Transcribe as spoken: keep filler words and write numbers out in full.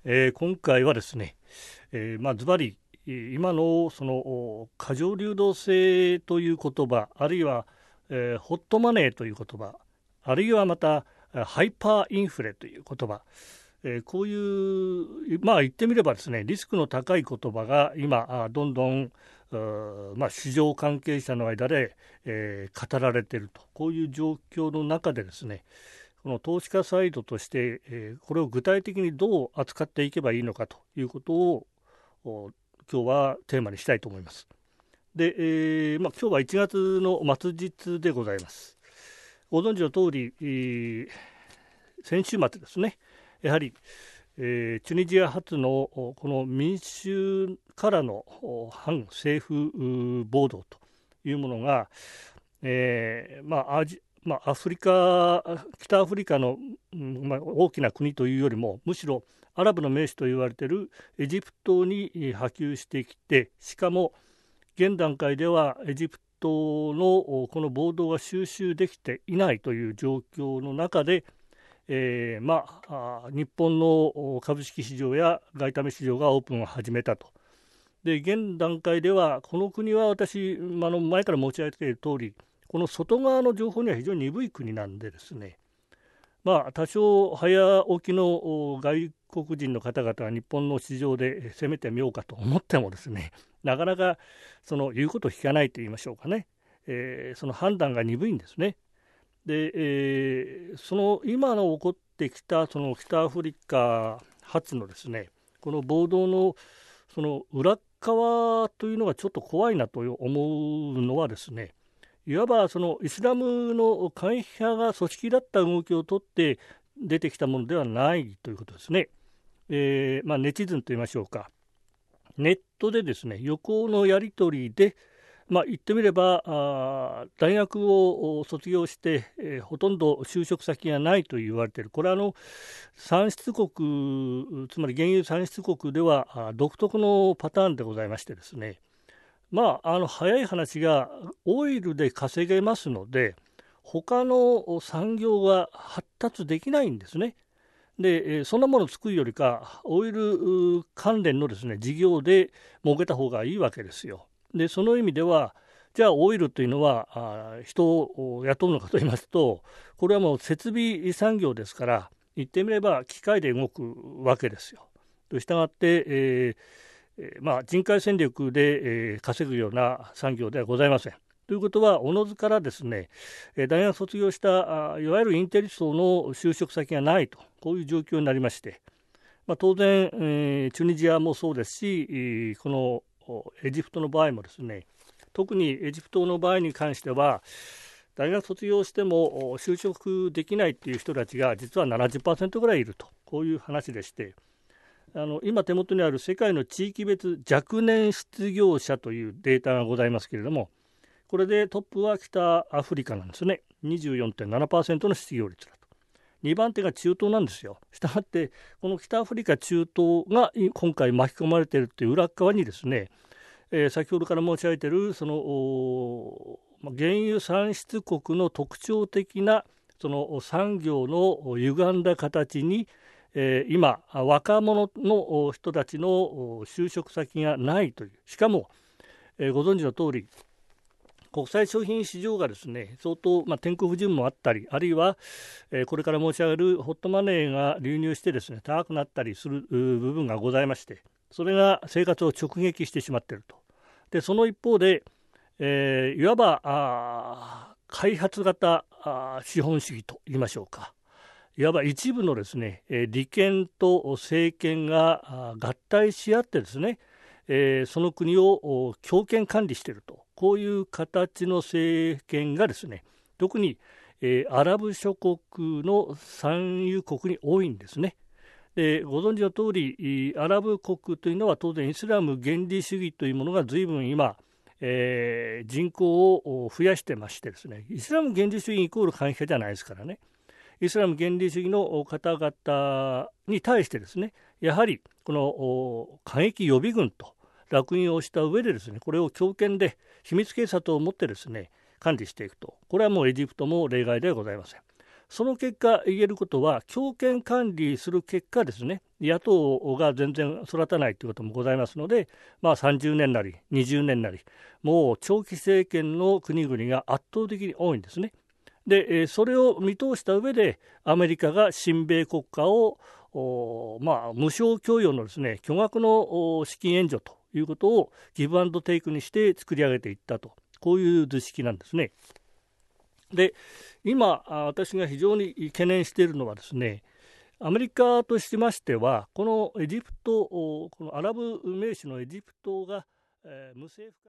えー、今回はですね、えー、まあズバリ今のその過剰流動性という言葉、あるいは、えー、ホットマネーという言葉、あるいはまたハイパーインフレという言葉、えー、こういうまあ言ってみればですね、リスクの高い言葉が今どんどんまあ、市場関係者の間で、えー、語られていると、こういう状況の中でですね、この投資家サイドとして、えー、これを具体的にどう扱っていけばいいのかということを今日はテーマにしたいと思います。で、えーまあ、今日はいちがつの末日でございます。ご存知の通り、えー、先週末ですね、やはり、えー、チュニジア発のこの民衆からの反政府暴動というものが、えーまあアジまあ、アフリカ北アフリカの、まあ、大きな国というよりも、むしろアラブの名手と言われているエジプトに波及してきて、しかも現段階ではエジプトのこの暴動が収拾できていないという状況の中で、えーまあ、日本の株式市場や外為市場がオープンを始めたと。で現段階ではこの国は私、あの前から申し上げている通り、この外側の情報には非常に鈍い国なんでですね、まあ、多少早起きの外国人の方々が日本の市場で攻めてみようかと思ってもですね、なかなかその言うことを聞かないと言いましょうかね、えー、その判断が鈍いんですね。で、えー、その今の起こってきたその北アフリカ発のですね、この暴動のその裏側というのがちょっと怖いなと思うのはですね、いわばそのイスラムの過激派が組織だった動きをとって出てきたものではないということですね。えーまあ、ネチズンといいましょうか、ネットでですね、横のやり取りで、まあ、言ってみればあ大学を卒業して、えー、ほとんど就職先がないと言われている。これはあの産出国、つまり原油産出国では独特のパターンでございましてですね、まあ、あの早い話がオイルで稼げますので、他の産業が発達できないんですね。でそんなものを作るよりか、オイル関連のですね事業で儲けた方がいいわけですよ。でその意味では、じゃあオイルというのはあ人を雇うのかと言いますと、これはもう設備産業ですから、言ってみれば機械で動くわけですよ。としたがって、えーまあ、人海戦力で、えー、稼ぐような産業ではございません。ということは、おのずからですね、大学卒業したあいわゆるインテリ層の就職先がないと、こういう状況になりまして、まあ、当然、えー、チュニジアもそうですし、このエジプトの場合もですね、特にエジプトの場合に関しては、大学卒業しても就職できないという人たちが実は ななじゅっパーセント ぐらいいると、こういう話でして、あの今手元にある世界の地域別若年失業者というデータがございますけれども、これでトップは北アフリカなんですね。 にじゅうよんてんななパーセント の失業率だと。にばん手が中東なんですよ。したがってこの北アフリカ中東が今回巻き込まれているという裏側にですね、えー、先ほどから申し上げているその原油産出国の特徴的なその産業の歪んだ形に、えー、今若者の人たちの就職先がないという、しかも、えー、ご存知の通り国際商品市場がですね相当、まあ、天候不順もあったり、あるいは、えー、これから申し上げるホットマネーが流入してですね高くなったりする部分がございまして、それが生活を直撃してしまっていると。でその一方で、えー、いわばあ開発型あ資本主義といいましょうか、いわば一部のですね、えー、利権と政権が合体し合ってですね、えー、その国を強権管理していると、こういう形の政権がですね、特に、えー、アラブ諸国の産油国に多いんですね。でご存知の通り、アラブ国というのは当然イスラム原理主義というものが随分今、えー、人口を増やしてましてですね、イスラム原理主義イコール過激派じゃないですからね。イスラム原理主義の方々に対してですね、やはりこの過激予備軍と烙印をした上でですね、これを強権で秘密警察を持ってですね管理していくと、これはもうエジプトも例外ではございません。 その結果言えることは、強権管理する結果ですね、野党が全然育たないということもございますので、まあ、さんじゅうねんなりにじゅうねんなり、もう長期政権の国々が圧倒的に多いんですね。でそれを見通した上で、アメリカが親米国家をまあ、無償供与のですね、巨額の資金援助ということをギブアンドテイクにして作り上げていったと、こういう図式なんですね。で、今私が非常に懸念しているのはですね、アメリカとしましては、このエジプト、このアラブ盟主のエジプトが、えー、無政府化